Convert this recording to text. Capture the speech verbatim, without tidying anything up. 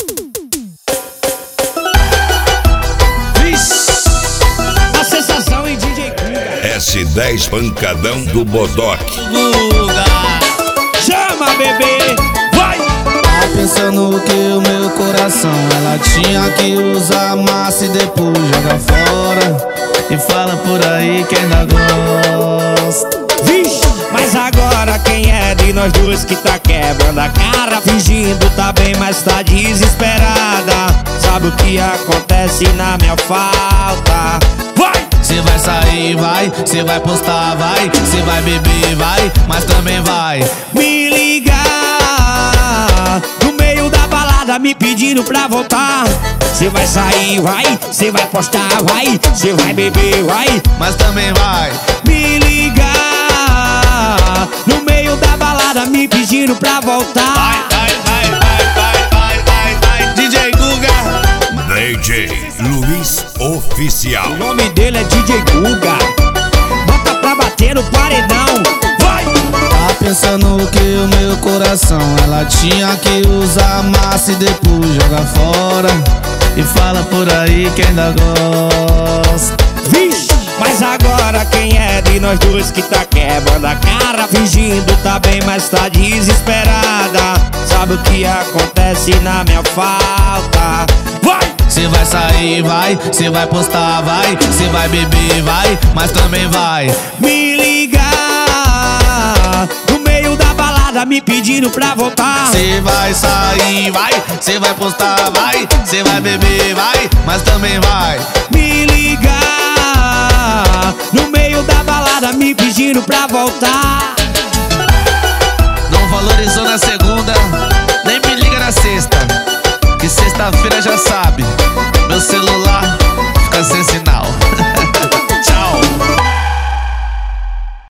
A sensação em D J Guga. S dez pancadão do Bodoque. Guga, chama, bebê, vai! Tá pensando que o meu coração ela tinha que usar massa e depois joga fora. E fala por aí que ainda gosta. Vixe, mas agora quem é de nós dois que tá quebrando a cara? Fingindo tá bem, mas tá desesperada. Sabe o que acontece na minha falta? Vai! Cê vai sair, vai, cê vai postar, vai, cê vai beber, vai, mas também vai me ligar no meio da balada me pedindo pra voltar. Cê vai sair, vai, cê vai postar, vai, cê vai beber, vai, mas também vai me ligar no meio da balada me pedindo pra voltar. Vai, vai, vai, vai, vai, vai, vai, vai, D J Guga. D J Luiz Oficial. O nome dele é D J Guga. Bota pra bater no paredão. Vai! Tá pensando que o meu coração ela tinha que usar massa e depois joga fora. E fala por aí que ainda gosta. Vixe, mas agora quem é de nós dois que tá quebrando a cara? Fingindo tá bem, mas tá desesperada. Sabe o que acontece na minha falta? Vai! Cê vai sair, vai, cê vai postar, vai, cê vai beber, vai, mas também vai me ligar no meio da balada me pedindo pra voltar. Cê vai sair, vai, cê vai postar, vai, cê vai beber, vai, mas também vai me ligar no meio da balada me pedindo pra voltar. Não valorizou na segunda, nem me liga na sexta, que sexta-feira já sabe.